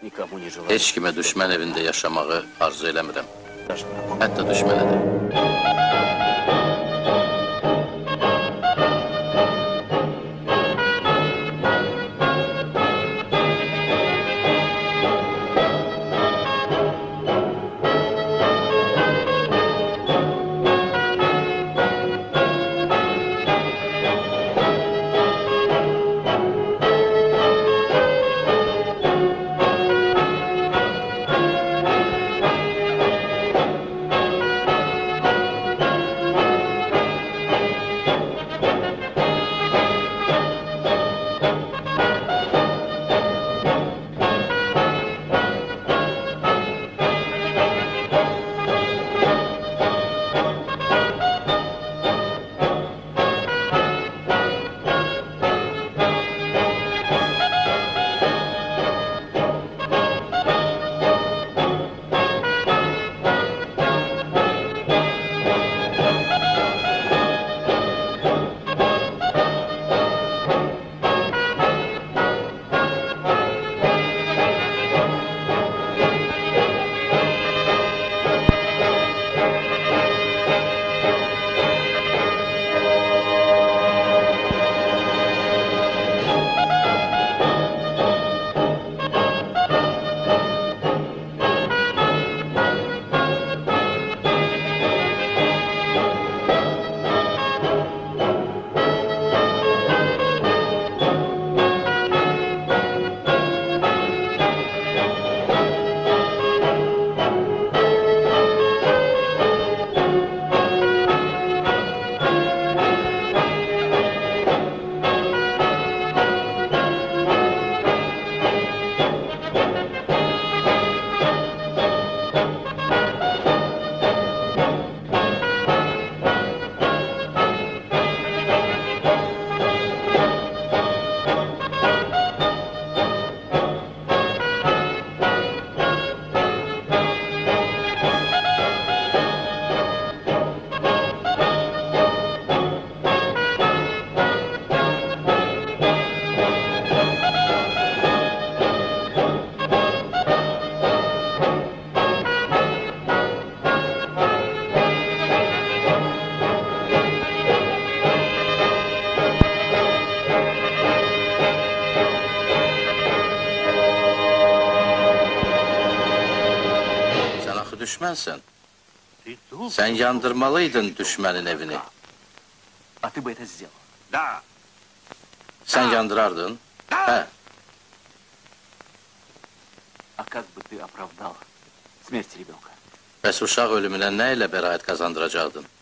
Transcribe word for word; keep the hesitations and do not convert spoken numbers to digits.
никому не желаю. Heç kimə düşmən evində yaşamağı arzu eləmirəm. Hətta düşmənə də. Düşmənsən. Sən yandırmalıydın düşmənin evini. А ты бы это сделал? Да. Sən yandırardın? Hə. А как бы ты оправдал смерть ребенка? Bəs uşaq ölümünə nə ilə bəraət qazandıracaqdın?